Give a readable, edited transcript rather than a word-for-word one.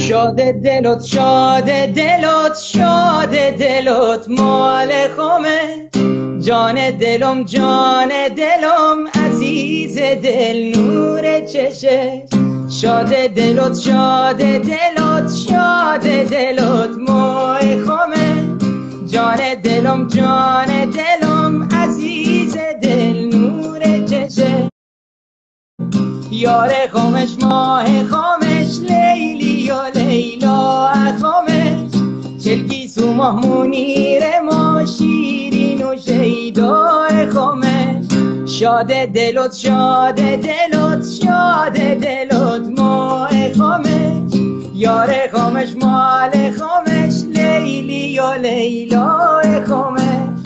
شاده دلت شاده دلت شاده دلت مال خمه، جان دلم عزیز دل نور چشه. شاده دلت شاده دلت شاده دلت مال خمه، جان دلم عزیز دل نور چشه. یار خمش ماه خمش لیلی و لیلا خمش، چلگی سو ماه منیر ما شیرین و شیدای خمش. شاده دلت شاده دلت شاده دلت ماه خمش، یار خمش مال خمش لیلی و لیلا خمش.